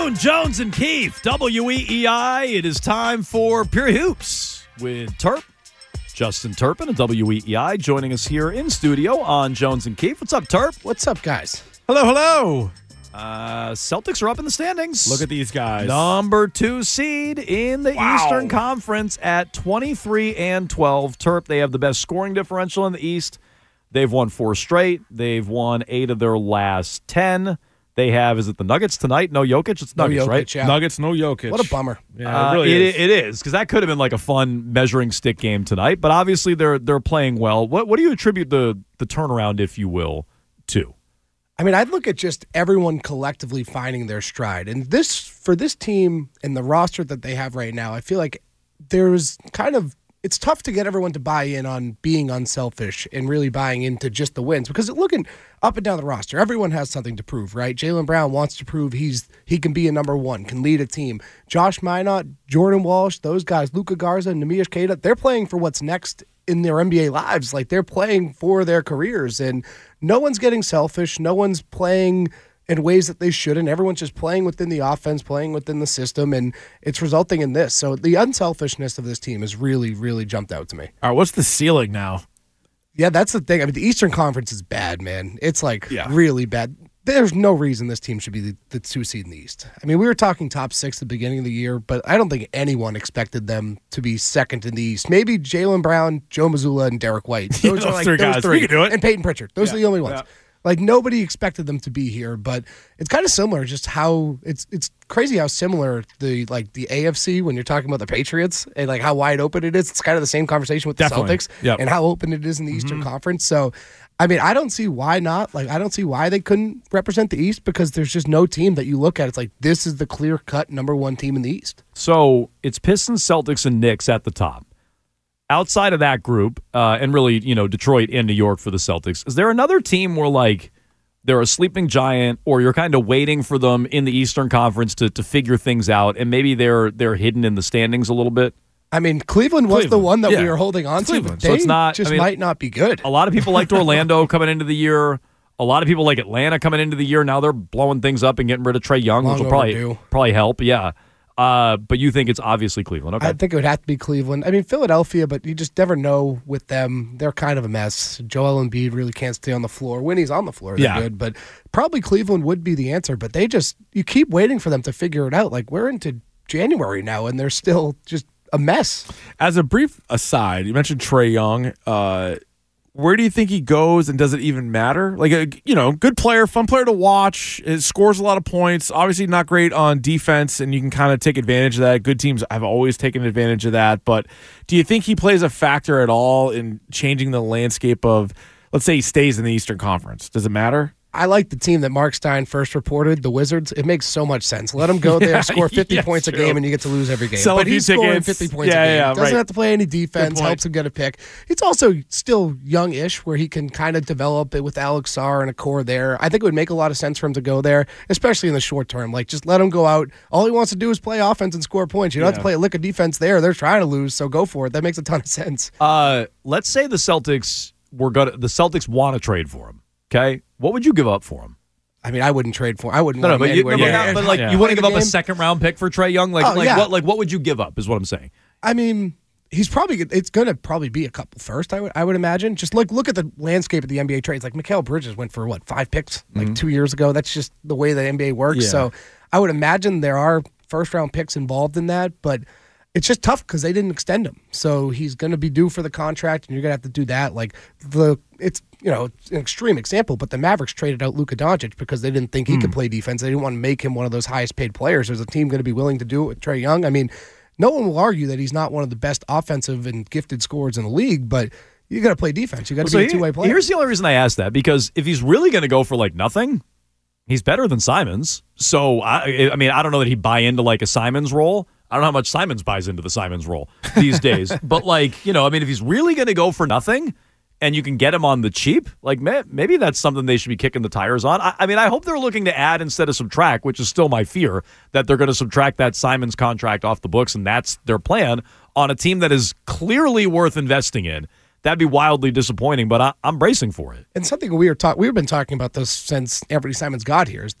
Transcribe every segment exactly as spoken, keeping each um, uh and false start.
afternoon, Jones and Keefe, W E E I. It is time for Pure Hoops with Terp, Justin Turpin of W E E I, joining us here in studio on Jones and Keefe. What's up, Terp? What's up, guys? Hello, hello. Uh, Celtics are up in the standings. Look at these guys. Number two seed in the Wow. Eastern Conference at twenty-three and twelve. Terp, they have the best scoring differential in the East. They've won four straight. They've won eight of their last ten. They have, is it the Nuggets tonight? No Jokic? It's No Nuggets, Jokic, right? yeah. Nuggets, no Jokic. What a bummer. Yeah, Uh, it really it, is. it is, because that could have been like a fun measuring stick game tonight. But obviously they're they're playing well. What what do you attribute the the turnaround, if you will, to? I mean, I'd look at just everyone collectively finding their stride. And this, for this team and the roster that they have right now, I feel like there's kind of, it's tough to get everyone to buy in on being unselfish and really buying into just the wins. Because looking up and down the roster, everyone has something to prove, right? Jaylen Brown wants to prove he's he can be a number one, can lead a team. Josh Minot, Jordan Walsh, those guys, Luka Garza, Neemias Queta, they're playing for what's next in their N B A lives. Like, they're playing for their careers, and no one's getting selfish. No one's playing in ways that they shouldn't. Everyone's just playing within the offense, playing within the system, and it's resulting in this. So the unselfishness of this team has really, really jumped out to me. All right, what's the ceiling now? Yeah, that's the thing. I mean, the Eastern Conference is bad, man. It's like Yeah. really bad. There's no reason this team should be the, the two seed in the East. I mean, we were talking top six at the beginning of the year, but I don't think anyone expected them to be second in the East. Maybe Jaylen Brown, Joe Mazzulla, and Derek White. Those, Yeah, are those like three those guys. three. We can do it. And Peyton Pritchard. Those Yeah. are the only ones. Yeah. Like, nobody expected them to be here, but it's kind of similar. Just how it's it's crazy how similar the like the A F C when you're talking about the Patriots and like how wide open it is. It's kind of the same conversation with the Definitely. Celtics Yep. and how open it is in the Eastern Conference. So, I mean, I don't see why not. Like, I don't see why they couldn't represent the East, because there's just no team that you look at. It's like, this is the clear cut number one team in the East. So it's Pistons, Celtics, and Knicks at the top. Outside of that group, uh, and really, you know, Detroit and New York for the Celtics, is there another team where, like, they're a sleeping giant, or you're kind of waiting for them in the Eastern Conference to to figure things out, and maybe they're they're hidden in the standings a little bit? I mean, Cleveland was the Cleveland. one that Yeah. we were holding on to. Cleveland. But So they it's not- just I mean, might not be good. A lot of people liked Orlando coming into the year. A lot of people like Atlanta coming into the year. Now they're blowing things up and getting rid of Trae Young, Long which will probably overdue. probably help. Yeah, uh, but you think it's obviously Cleveland? Okay. I think it would have to be Cleveland. I mean, Philadelphia, but you just never know with them. They're kind of a mess. Joel Embiid really can't stay on the floor. When he's on the floor, they're Yeah. good. But probably Cleveland would be the answer. But they just, you keep waiting for them to figure it out. Like, we're into January now, and they're still just a mess. As a brief aside, you mentioned Trae Young. Uh, where do you think he goes, and does it even matter? Like, a, you know, good player, fun player to watch. It scores a lot of points. Obviously not great on defense, and you can kind of take advantage of that. Good teams have always taken advantage of that. But do you think he plays a factor at all in changing the landscape of, let's say he stays in the Eastern Conference? Does it matter? I like the team that Mark Stein first reported, the Wizards. It makes so much sense. Let him go there, Yeah, score fifty yeah, points a true. game, and you get to lose every game. Sell a but few he's scoring tickets. fifty points Yeah, a game. yeah, Doesn't right. have to play any defense, point. helps him get a pick. It's also still young-ish, where he can kind of develop it with Alex Sarr and a core there. I think it would make a lot of sense for him to go there, especially in the short term. Like, just let him go out. All he wants to do is play offense and score points. You don't have to Yeah. play a lick of defense there. They're trying to lose, so go for it. That makes a ton of sense. Uh, let's say the Celtics were gonna. The Celtics want to trade for him. Okay, what would you give up for him? I mean, I wouldn't trade for him. I wouldn't No, no, want but, him you, anywhere no, but, near- not- but like Yeah. you want to give up a Game. second round pick for Trae Young? Like, Oh, like yeah. what? Like what would you give up? Is what I'm saying. I mean, he's probably it's going to probably be a couple first. I would I would imagine. Just look look at the landscape of the N B A trades. Like, Mikal Bridges went for what, five picks like two years ago. That's just the way the N B A works. Yeah. So I would imagine there are first round picks involved in that, but it's just tough because they didn't extend him. So he's going to be due for the contract, and you're going to have to do that. Like, the it's you know it's an extreme example, but the Mavericks traded out Luka Doncic because they didn't think he could play defense. They didn't want to make him one of those highest paid players. Is a team going to be willing to do it with Trae Young? I mean, no one will argue that he's not one of the best offensive and gifted scorers in the league, but you got to play defense. You got to So be a here- two way player. Here's the only reason I asked that, because if he's really going to go for like nothing, he's better than Simons. So I, I mean, I don't know that he'd buy into like a Simons role. I don't know how much Simons buys into the Simons role these days. But like, you know, I mean, if he's really going to go for nothing, and you can get him on the cheap, like may, maybe that's something they should be kicking the tires on. I, I mean, I hope they're looking to add instead of subtract, which is still my fear, that they're going to subtract that Simons contract off the books, and that's their plan on a team that is clearly worth investing in. That'd be wildly disappointing, but I, I'm bracing for it. And something we were talk we've been talking about this since Anthony Simons got here is that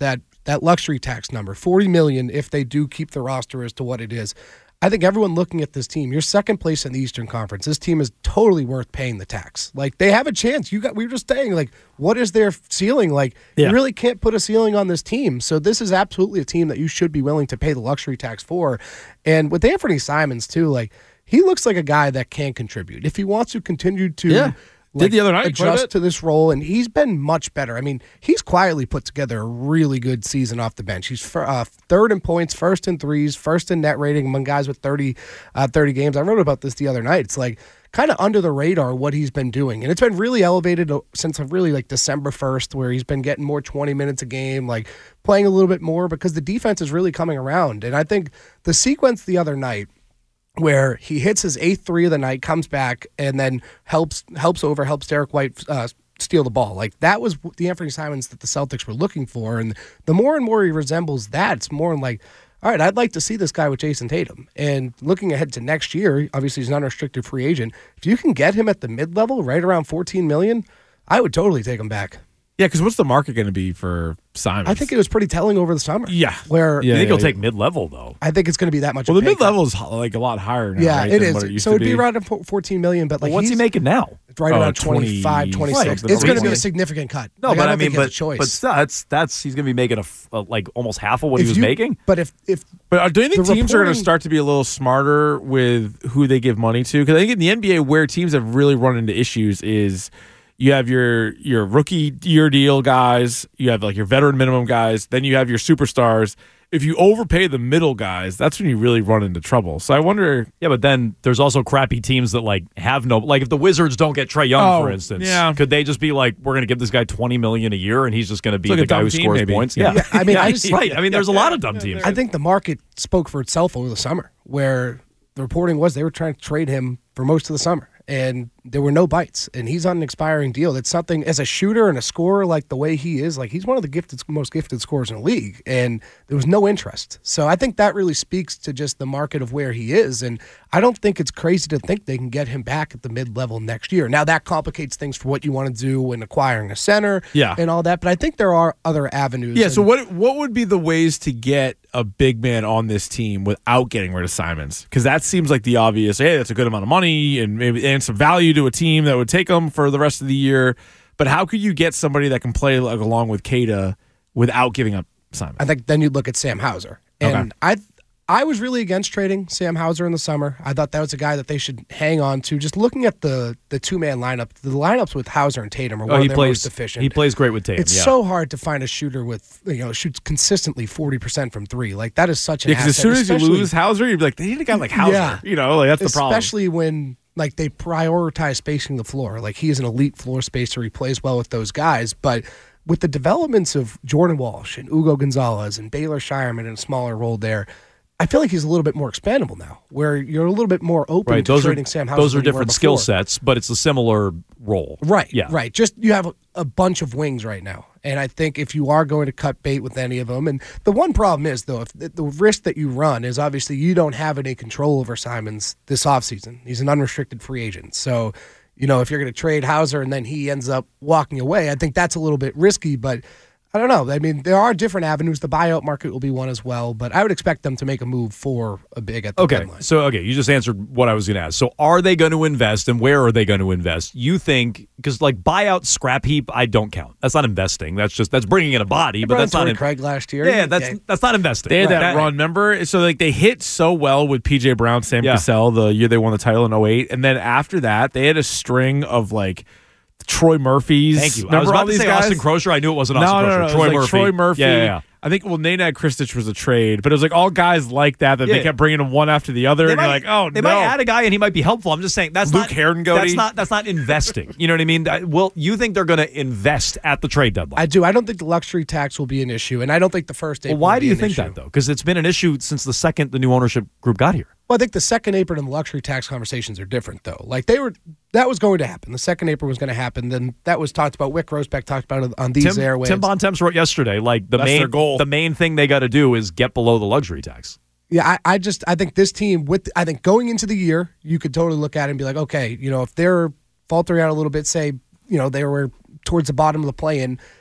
that luxury tax number, forty million dollars if they do keep the roster as to what it is. I think everyone looking at this team, you're second place in the Eastern Conference. This team is totally worth paying the tax. Like, they have a chance. You got. We were just saying, like, what is their ceiling? Like, Yeah. you really can't put a ceiling on this team. So this is absolutely a team that you should be willing to pay the luxury tax for. And with Anthony Simons, too, like, he looks like a guy that can contribute. If he wants to continue to Yeah. like, Did the other night, quite a adjust bit. to this role, and he's been much better. I mean, he's quietly put together a really good season off the bench. He's fir- uh, third in points, first in threes, first in net rating among guys with thirty, uh, thirty games. I wrote about this the other night. It's like kind of under the radar what he's been doing, and it's been really elevated since really like December first, where he's been getting more twenty minutes a game, like playing a little bit more because the defense is really coming around. And I think the sequence the other night, where he hits his eighth three of the night, comes back, and then helps helps over, helps Derek White uh, steal the ball. Like, that was the Anthony Simons that the Celtics were looking for. And the more and more he resembles that, it's more like, all right, I'd like to see this guy with Jason Tatum. And looking ahead to next year, obviously he's an unrestricted free agent. If you can get him at the mid-level, right around fourteen million dollars, I would totally take him back. Yeah, because what's the market going to be for Simons? I think it was pretty telling over the summer. Yeah. Where Yeah. You think he'll take mid-level, though? I think it's going to be that much. Well, of the a pay cut. mid-level is ho- like a lot higher now, Yeah, right, it than what is. it used So to it'd be be. around fourteen million dollars, but like What's he he's making now? right Oh, around twenty-five, twenty, twenty-six. something It's going to be like a that. significant cut. No, Like, but I, I, don't mean, think he has but a choice. but still, that's that's he's going to be making a, f- a like almost half of what If he was you- making. But if if But uh, do you think The teams are going to reporting- start to be a little smarter with who they give money to? Because I think in the N B A, where teams have really run into issues is you have your your rookie year deal guys, you have like your veteran minimum guys, then you have your superstars. If you overpay the middle guys, that's when you really run into trouble. So I wonder. Yeah, but then there's also crappy teams that like have no like if the Wizards don't get Trae Young, Oh, for instance, yeah. could they just be like, we're going to give this guy twenty million a year and he's just going to be It's like the a guy dumb who team, scores maybe. points? Yeah. Yeah, I mean, I just right. I mean, there's a lot of dumb teams. I think the market spoke for itself over the summer, where the reporting was they were trying to trade him for most of the summer, and there were no bites. And he's on an expiring deal. That's something as a shooter and a scorer, like the way he is, like he's one of the gifted, most gifted scorers in the league, and there was no interest. So I think that really speaks to just the market of where he is, and I don't think it's crazy to think they can get him back at the mid-level next year. Now that complicates things for what you want to do in acquiring a center, Yeah. and all that. But I think there are other avenues. Yeah. So and- what what would be the ways to get a big man on this team without getting rid of Simons? Because that seems like the obvious. Hey, that's a good amount of money and maybe and some value to a team that would take them for the rest of the year. But how could you get somebody that can play like, along with Kata without giving up Simons? I think then you'd look at Sam Hauser. And Okay. I I was really against trading Sam Hauser in the summer. I thought that was a guy that they should hang on to. Just looking at the the two man lineup, the lineups with Hauser and Tatum are one Oh, of he their plays. most efficient. He plays great with Tatum. It's yeah. so hard to find a shooter with you know shoots consistently forty percent from three. Like that is such an Because asset. as soon as you especially- lose Hauser, you'd be like, they need a guy like Hauser. Yeah. You know, like that's the problem. especially when like they prioritize spacing the floor. Like he is an elite floor spacer. He plays well with those guys, but with the developments of Jordan Walsh and Ugo Gonzalez and Baylor Shireman in a smaller role there, I feel like he's a little bit more expandable now, where you're a little bit more open Right. to Those are trading Sam Hauser. those are than you were different skill before. sets, but it's a similar role. Right. Yeah. Right. Just you have a, a bunch of wings right now. And I think if you are going to cut bait with any of them, and the one problem is, though, if the, the risk that you run is obviously you don't have any control over Simons this offseason. He's an unrestricted free agent. So, you know, if you're going to trade Hauser and then he ends up walking away, I think that's a little bit risky, but I don't know. I mean, there are different avenues. The buyout market will be one as well, but I would expect them to make a move for a big at the Okay, deadline. so okay, you just answered what I was going to ask. So, are they going to invest, and where are they going to invest? You think because like buyout scrap heap, I don't count. That's not investing. That's just that's bringing in a body, but Brought that's not. Torrey In, Craig last year. yeah, that's that's not investing. They had Right. that run, remember? So like they hit so well with P J Brown, Sam Yeah. Cassell the year they won the title in oh eight, and then after that they had a string of like Troy Murphy's. Thank you. Remember I was all about to these say guys? Austin Crosher. I knew it wasn't No, Austin no, no, Crosher. no. It Troy was like Murphy. Troy Murphy. Yeah, yeah, yeah. I think well, Nenad Kristich was a trade, but it was like all guys like that that they Yeah. kept bringing them one after the other, They and might, you're like, oh they no. might add a guy and he might be helpful. I'm just saying that's Luke not Herringody? That's not that's not investing. You know what I mean? That- Well, you think they're going to invest at the trade deadline? I do. I don't think the luxury tax will be an issue, and I don't think the first well, April why will do be you an think issue. that though? Because it's been an issue since the second the new ownership group got here. Well, I think the second apron and the luxury tax conversations are different, though. Like they were, that was going to happen. The second apron was going to happen. Then that was talked about. Wick Rosbeck talked about it on these Tim, airwaves. Tim Bontemps wrote yesterday, like the That's main their goal. the main thing they got to do is get below the luxury tax. Yeah, I, I just I think this team with I think going into the year, you could totally look at it and be like, okay, you know, if they're faltering out a little bit, say, you know, they were towards the bottom of the play-in,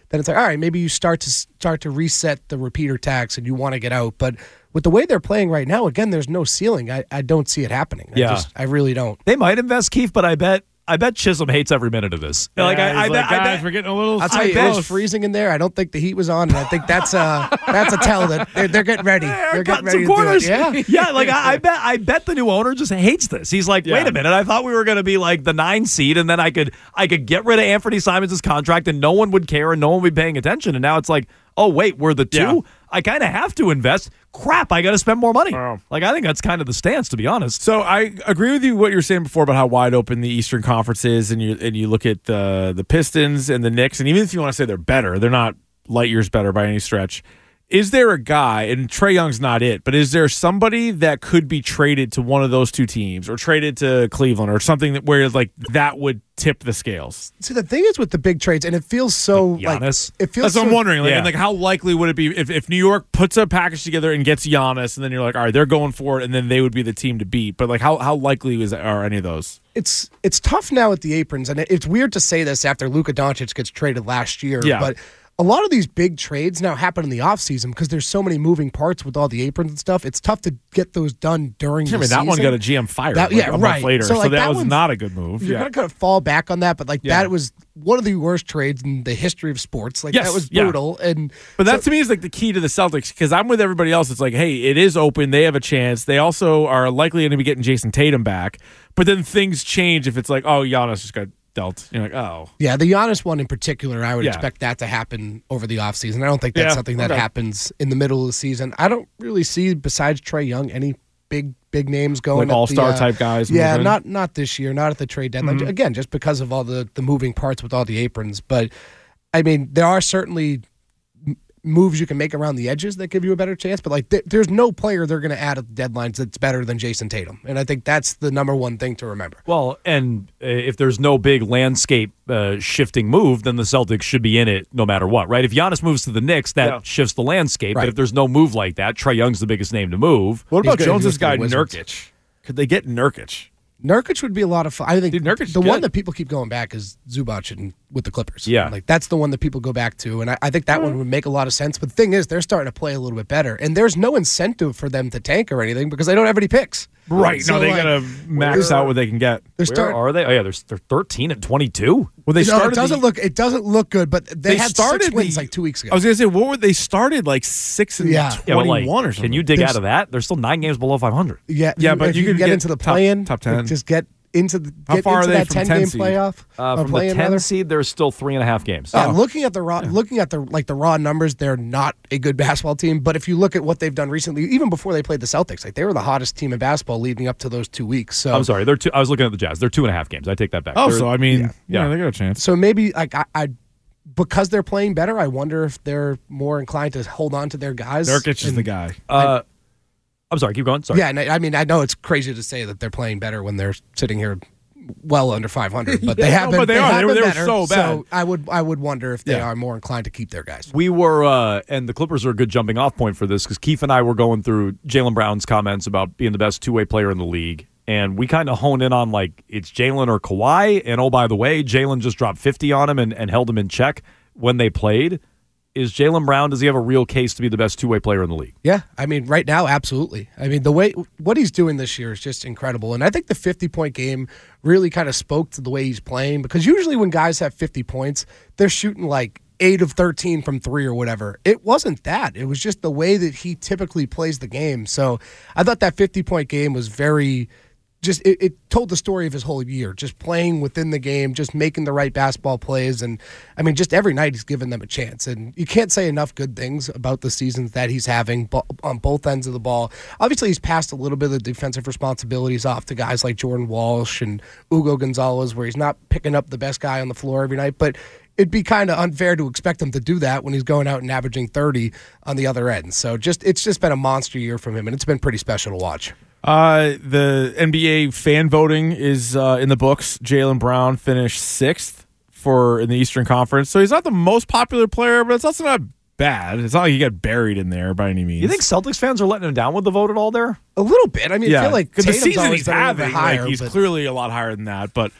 then it's like, all right, maybe you start to start to reset the repeater tax and you want to get out. But with the way they're playing right now, again, there's no ceiling. I, I don't see it happening. I Yeah. just, I really don't. They might invest, Keith, but I bet I bet Chisholm hates every minute of this. Yeah, like I, he's I, like, bet, I guys, bet we're getting a little. I'll tell you, close. it was freezing in there. I don't think the heat was on, and I think that's a that's a tell that they're, they're getting ready. They're getting ready to do it. Yeah, yeah. Like I, I bet, I bet the new owner just hates this. He's like, Yeah. wait a minute, I thought we were going to be like the nine seed, and then I could, I could get rid of Anthony Simons' contract, and no one would care, and no one would be paying attention. And now it's like, oh wait, we're the two. Yeah. I kind of have to invest. Crap, I got to spend more money. Wow. Like I think that's kind of the stance, to be honest. So I agree with you what you were saying before about how wide open the Eastern Conference is, and you and you look at the the Pistons and the Knicks, and even if you want to say they're better, they're not light years better by any stretch. Is there a guy, and Trae Young's not it, but is there somebody that could be traded to one of those two teams or traded to Cleveland or something that where like that would tip the scales? See, the thing is with the big trades, and it feels so Like like, Giannis? it feels. That's so, what I'm wondering. Like, Yeah. and like, how likely would it be if, if New York puts a package together and gets Giannis, and then you're like, all right, they're going for it, and then they would be the team to beat. But like, how how likely is are any of those? It's it's tough now with the aprons, and it, it's weird to say this after Luka Doncic gets traded last year. Yeah. But a lot of these big trades now happen in the offseason because there's so many moving parts with all the aprons and stuff. It's tough to get those done during I the mean, season. that one got a G M fired. That- like, yeah, a month right. later, So, so, like, that, that was one's- not a good move. You're Yeah. gonna kind of fall back on that, but like Yeah. that was one of the worst trades in the history of sports. Like Yes, that was yeah. brutal. And But that to me is like the key to the Celtics because I'm with everybody else. It's like, hey, it is open. They have a chance. They also are likely going to be getting Jason Tatum back. But then things change if it's like, oh, Giannis just got dealt. You're like, oh. yeah, the Giannis one in particular, I would Yeah. expect that to happen over the offseason. I don't think that's Yeah, something that okay. happens in the middle of the season. I don't really see, besides Trae Young, any big big names going Like at the, all-star uh, type guys Yeah, moving. not not this year, not at the trade deadline. Mm-hmm. Again, just because of all the the moving parts with all the aprons. But I mean, there are certainly m- moves you can make around the edges that give you a better chance. But like, th- there's no player they're going to add at the deadlines that's better than Jason Tatum, and I think that's the number one thing to remember. Well, and uh, if there's no big landscape uh, shifting move, then the Celtics should be in it no matter what, right? If Giannis moves to the Knicks, that Yeah. shifts the landscape. Right. But if there's no move like that, Trae Young's the biggest name to move. What He's about good. He Jones's goes to the guy, Wizards. Nurkic? Could they get Nurkic? Nurkic would be a lot of fun. I think Dude, Nurkic is the one good. that people keep going back is Zubac and with the Clippers. Yeah. like that's the one that people go back to, and I, I think that one would make a lot of sense. But the thing is, they're starting to play a little bit better, and there's no incentive for them to tank or anything because they don't have any picks. Right. So, no, they like, got to max where- out what they can get. They're Where starting. are they? Oh yeah, they're, they're thirteen and twenty-two. Well, they No, started. it doesn't the, look. It doesn't look good. But they, They had started six wins the- like two weeks ago. I was gonna say, what were they started like six and Yeah. Yeah, but twenty-one like, or something? can you dig There's- out of that? They're still nine games below five hundred. yeah, Yeah, you- but if you you, could get, get into the top- play-in, top like, ten. just get into the How get far into are they that from ten ten game seed? playoff. Uh, or from the play-in, ten rather. seed, there's still three and a half games. Yeah, looking at the raw, looking at the like the raw numbers, they're not a good basketball team. But if you look at what they've done recently, even before they played the Celtics, like they were the hottest team in basketball leading up to those two weeks. So I'm sorry, they're two. I was looking at the Jazz. They're two and a half games. I take that back. Oh, They're- so I mean, yeah, Yeah. they got a chance. So maybe like I, I, because they're playing better, I wonder if they're more inclined to hold on to their guys. Nurkic is And- the guy. Uh, I'm sorry. Keep going. Sorry. Yeah, and I, I mean I know it's crazy to say that they're playing better when they're sitting here well under five hundred, but they Yeah, have no, been. but they are. have They were- been they were better, so bad. I would I would wonder if they Yeah. are more inclined to keep their guys. We were, uh, and the Clippers are a good jumping off point for this because Keith and I were going through Jaylen Brown's comments about being the best two way player in the league. And we kind of honed in on like it's Jaylen or Kawhi. And oh, by the way, Jaylen just dropped fifty on him and, and held him in check when they played. Is Jaylen Brown, does he have a real case to be the best two way player in the league? Yeah, I mean, right now, absolutely. I mean, the way what he's doing this year is just incredible, and I think the fifty-point game really kind of spoke to the way he's playing because usually when guys have fifty points, they're shooting like eight of thirteen from three or whatever. It wasn't that. It was just the way that he typically plays the game. So I thought that fifty-point game was very. Just it, it told the story of his whole year, just playing within the game, just making the right basketball plays, and I mean, just every night he's given them a chance. And you can't say enough good things about the seasons that he's having bo- on both ends of the ball. Obviously, he's passed a little bit of the defensive responsibilities off to guys like Jordan Walsh and Ugo Gonzalez, where he's not picking up the best guy on the floor every night, but. It'd be kind of unfair to expect him to do that when he's going out and averaging thirty on the other end. So just it's just been a monster year from him, and it's been pretty special to watch. Uh, the N B A fan voting is uh, in the books. Jaylen Brown finished sixth for in the Eastern Conference, so he's not the most popular player, but it's also not bad. It's not like he got buried in there by any means. You think Celtics fans are letting him down with the vote at all there? A little bit. I mean, Yeah, I feel like 'cause the Tatum's season always he's been a little bit having, higher, like, he's but- clearly a lot higher than that, but.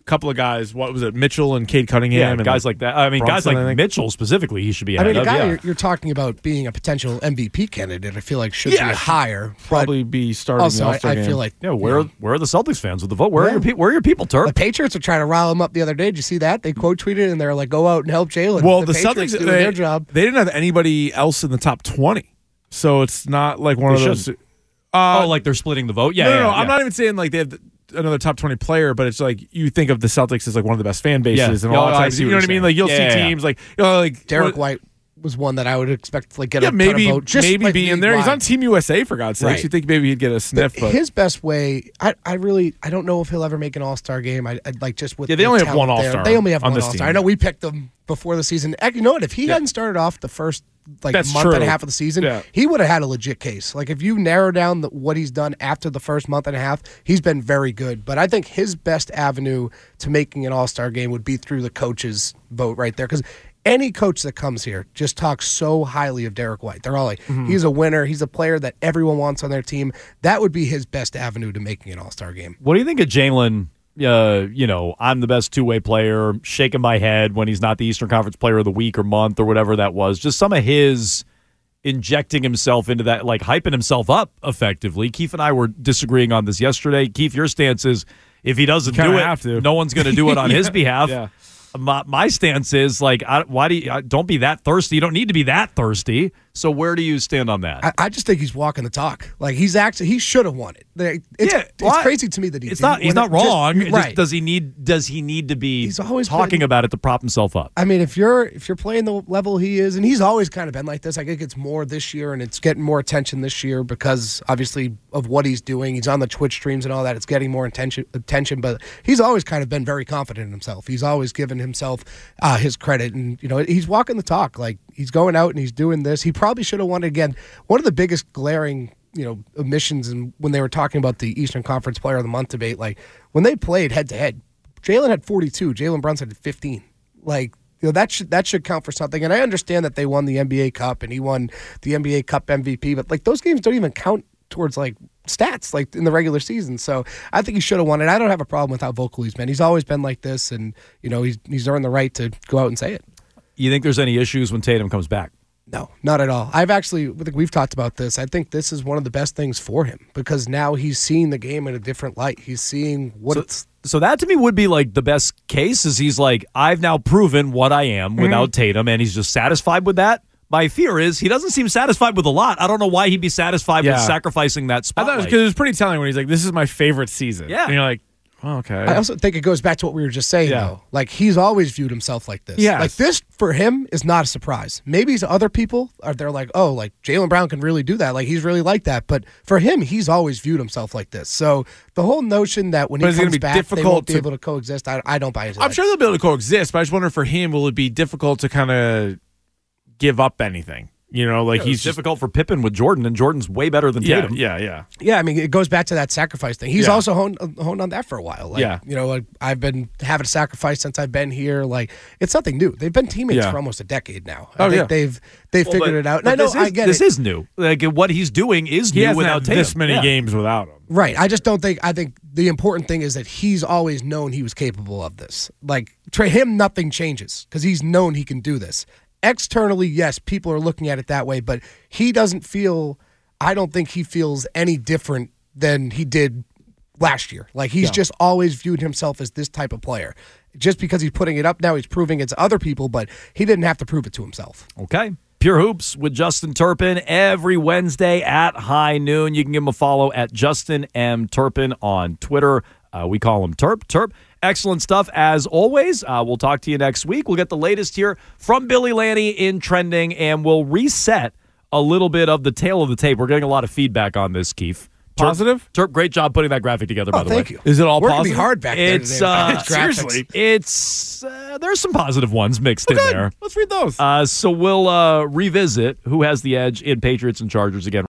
couple of guys. What was it? Mitchell and Cade Cunningham. Yeah, and guys like that. I mean, guys Brunson, I like think. Mitchell specifically, he should be I ahead mean, a of. guy yeah. you're, you're talking about being a potential M V P candidate, I feel like should Yeah, be should higher. but probably be starting also, the I, All-Star I game. feel like Yeah, where you know, where are the Celtics fans with the vote? Where are Yeah. your pe- where are your people, Turp? the Patriots are trying to rile him up the other day. Did you see that? They quote tweeted and they're like, "Go out and help Jalen." Well, the, Patriots Celtics doing they, their job. they didn't have anybody else in the top twenty, so it's not like one They of those. shouldn't. Uh, oh, like they're splitting the vote? Yeah, no, no, yeah, no. yeah. I'm not even saying like they have another top twenty player, but it's like you think of the Celtics as like one of the best fan bases Yeah. and Yeah, all I that. Type. see You what know what I you're mean? saying. Like you'll Yeah, see yeah, yeah. teams like you know like Derek what- White was one that I would expect to like get Yeah, a maybe ton of vote. Just maybe like being there. He's league-wide. on Team U S A for God's sakes. Right. You think maybe he'd get a sniff? But His best way, I, I really, I don't know if he'll ever make an All Star game. I, I'd like just with Yeah, they the only have talent one there. All-Star They only have on one this All Star. team. I know we picked them before the season. Heck, you know what? If he Yeah. hadn't started off the first like That's month and true. a half of the season, Yeah. he would have had a legit case. Like if you narrow down the, what he's done after the first month and a half, he's been very good. But I think his best avenue to making an All Star game would be through the coaches vote right there because. Any coach that comes here just talks so highly of Derek White. They're all like, Mm-hmm. he's a winner. He's a player that everyone wants on their team. That would be his best avenue to making an All-Star game. What do you think of Jalen? Uh, you know, I'm the best two-way player. Shaking my head when he's not the Eastern Conference Player of the Week or month or whatever that was. Just some of his injecting himself into that, like hyping himself up effectively. Keith and I were disagreeing on this yesterday. Keith, your stance is if he doesn't Kinda do it, have to. no one's going to do it on his behalf. Yeah. My, my stance is like, I, why do you I, don't be that thirsty? You don't need to be that thirsty. So where do you stand on that? I, I just think he's walking the talk. Like he's actually he should have won it. Like, It's, Yeah, it's well, crazy to me that he. it's didn't not. He's win not it. Just- wrong. It just- right? does he need? Does he need to be He's always talking been- about it to prop himself up? I mean, if you're if you're playing the level he is, and he's always kind of been like this. I think it's more this year, and it's getting more attention this year because obviously of what he's doing. He's on the Twitch streams and all that. It's getting more attention. Attention, but he's always kind of been very confident in himself. He's always given himself uh, his credit, and you know he's walking the talk. Like he's going out and he's doing this. He probably should have won it again. One of the biggest glaring you know omissions, and when they were talking about the Eastern Conference Player of the Month debate, like when they played head to head, Jalen had forty-two, Jalen Brunson had fifteen. Like. You know, that should that should count for something. And I understand that they won the N B A Cup and he won the N B A Cup M V P, but like those games don't even count towards like stats like in the regular season. So I think he should have won it. I don't have a problem with how vocal he's been. He's always been like this, and you know he's he's earned the right to go out and say it. You think there's any issues when Tatum comes back? No, not at all. I've actually, I think we've talked about this. I think this is one of the best things for him because now he's seeing the game in a different light. He's seeing what So, it's. so that to me would be like the best case is he's like, I've now proven what I am without Tatum, and he's just satisfied with that. My fear is he doesn't seem satisfied with a lot. I don't know why he'd be satisfied with Yeah. sacrificing that I spotlight. thought it was because it was pretty telling when he's like, "This is my favorite season." Yeah. and you're like, oh, "Okay." I also think it goes back to what we were just saying, Yeah. though. Like, he's always viewed himself like this. Yes. Like, this, for him, is not a surprise. Maybe to other people, are they're like, oh, like, Jaylen Brown can really do that. Like, he's really like that. But for him, he's always viewed himself like this. So the whole notion that when But he is it gonna comes be back, they difficult won't be to- able to coexist, I, I don't buy into I'm that. sure they'll be able to coexist, but I just wonder for him, will it be difficult to kind of give up anything? You know, like It's he's just, difficult for Pippen with Jordan, and Jordan's way better than yeah, Tatum. yeah, yeah. Yeah, I mean, it goes back to that sacrifice thing. He's Yeah. also honed, honed on that for a while. Like, Yeah. You know, like, I've been having to sacrifice since I've been here. Like, it's nothing new. They've been teammates Yeah. for almost a decade now. I Oh, think yeah. they've they've Well, figured but- it out. And but I know, this is, I get this it. is new. Like what he's doing is He new hasn't without had Tatum. this many Yeah. games without him. Right. I just don't think. I think the important thing is that he's always known he was capable of this. Like, to him, nothing changes because he's known he can do this. Externally, yes, people are looking at it that way, but he doesn't feel. I don't think he feels any different than he did last year. Like, he's Yeah. just always viewed himself as this type of player. Just because he's putting it up now, he's proving it to other people, but he didn't have to prove it to himself. Okay. Pure Hoops with Justin Turpin every Wednesday at high noon. You can give him a follow at Justin M. Turpin on Twitter. Uh, we call him Turp. Turp. Excellent stuff as always. Uh, we'll talk to you next week. We'll get the latest here from Billy Lanny in trending, and we'll reset a little bit of the tail of the tape. We're getting a lot of feedback on this, Keith. Turp, Positive? Turp, great job putting that graphic together, by Oh, the thank way. you. Is it all Working positive? me hard back there It's, today. uh, Graphics. seriously. It's uh, there's some positive ones mixed in Good. there. Let's read those. Uh, so we'll uh, revisit who has the edge in Patriots and Chargers again.